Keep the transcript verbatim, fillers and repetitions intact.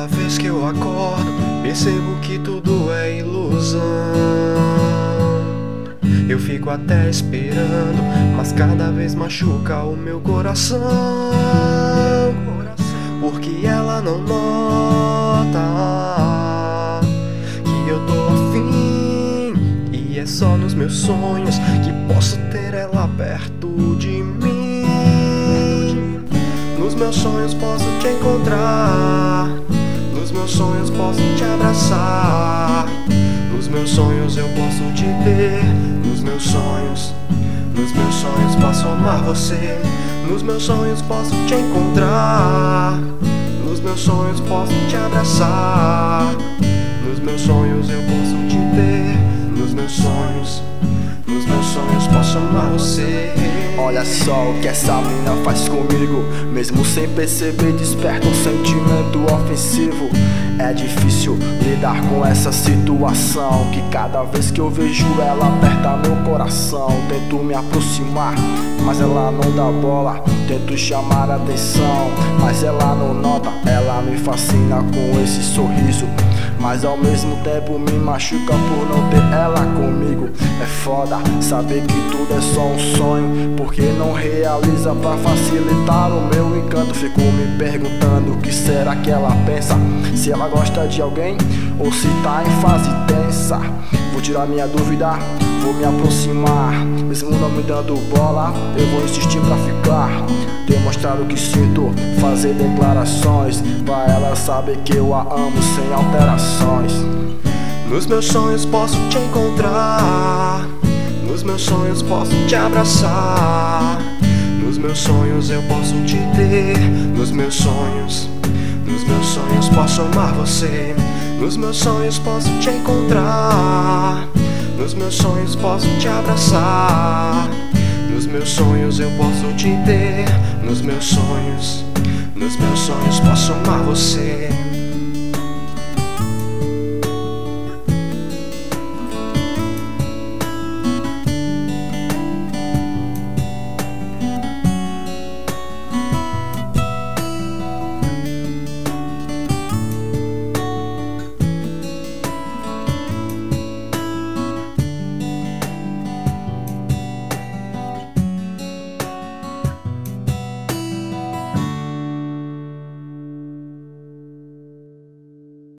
Cada vez que eu acordo, percebo que tudo é ilusão. Eu fico até esperando, mas cada vez machuca o meu coração. Porque ela não nota que eu tô afim, e é só nos meus sonhos que posso ter ela perto de mim. Nos meus sonhos posso te encontrar, nos meus sonhos posso te abraçar, nos meus sonhos eu posso te ter, nos meus sonhos, nos meus sonhos posso amar você, nos meus sonhos posso te encontrar, nos meus sonhos posso te abraçar, nos meus sonhos eu posso te ter, nos meus sonhos, nos meus sonhos posso amar você. Olha só o que essa mina faz comigo, mesmo sem perceber desperta um sentimento ofensivo. É difícil lidar com essa situação, que cada vez que eu vejo ela aperta meu coração. Tento me aproximar, mas ela não dá bola. Tento chamar a atenção, mas ela não nota. Ela me fascina com esse sorriso, mas ao mesmo tempo me machuca por não ter ela comigo. É foda saber que tudo é só um sonho, porque não realiza pra facilitar o meu encanto. Fico me perguntando o que será que ela pensa, se ela gosta de alguém ou se tá em fase tensa. Vou tirar minha dúvida, vou me aproximar, mesmo não me dando bola, eu vou insistir pra ficar. Demonstrar o que sinto, fazer declarações, pra ela saber que eu a amo sem alterações. Nos meus sonhos posso te encontrar, nos meus sonhos posso te abraçar, nos meus sonhos eu posso te ter, nos meus sonhos, nos meus sonhos posso amar você, nos meus sonhos posso te encontrar, nos meus sonhos posso te abraçar, nos meus sonhos eu posso te ter, nos meus sonhos, nos meus sonhos posso amar você.